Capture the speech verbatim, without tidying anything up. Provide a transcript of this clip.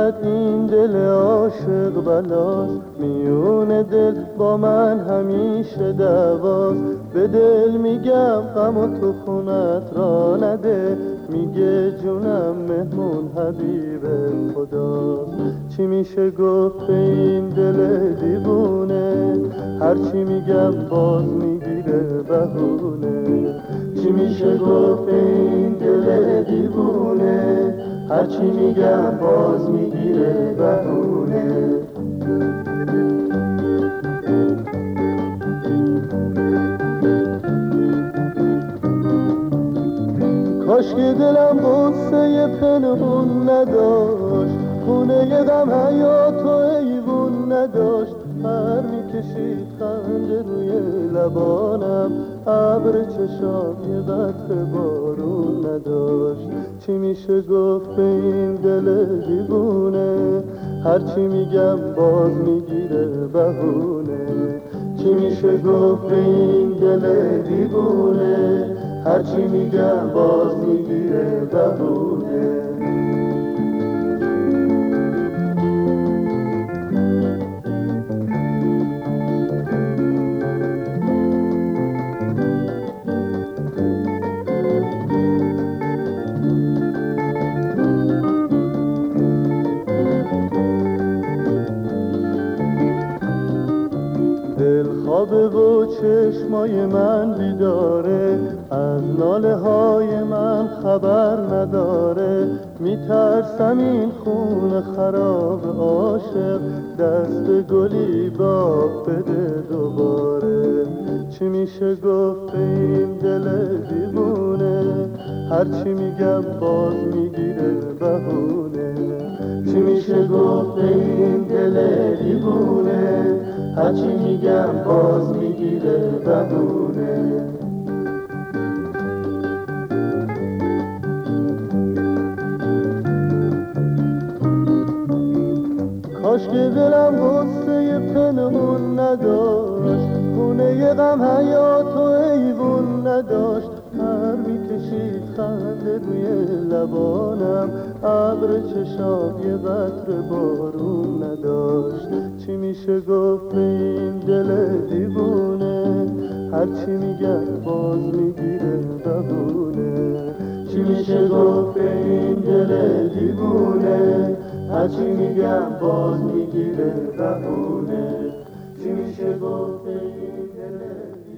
میگرد این دل عاشق بلاست، میون دل با من همیشه دعواست. به دل میگم غم و تو خونت را نده، میگه جونم مهمون حبیب خداست. چی میشه گفت به این دل دیوونه، هرچی میگم باز میگیره بهونه. چی میشه گفت به این دل دیوونه، هرچی میگم باز میگیره بهونه. کاش که دلم غصه پنهون نداشت، خونه غم حیات و ایوون نداشت. پر میکشید خنده روی لبانم، ابر چشام یه قطره بارون نداشت. چی میشه گفت به این دل دیوونه، هرچی میگم باز میگیره بهونه. چی میشه گفت به این دل دیوونه، هرچی میگم باز میگیره بهونه. دل خوابه و چشمای من بیداره، از ناله های من خبر نداره. میترسم این خون خراب عاشق، دست گلی باب بده دوباره. چی میشه گفت به این دل دیوونه، هرچی میگم باز میگیره بهونه. چی میشه گفت به این دل دیوونه، هرچی میگم باز میگیره بهونه. کاش که دلم غصه پنهون نداشت، خونه غم حیات و ایوون نداشت. پر میکشید خنده روی لبانم، ابر چشام یه قطره بارون نداشت. چی میشه گفت به این دل دیوونه، هرچی میگم باز میگیره بهونه. چی میشه گفت به این دل دیوونه، هرچی میگم باز میگیره بهونه. چی میشه گفت به این دل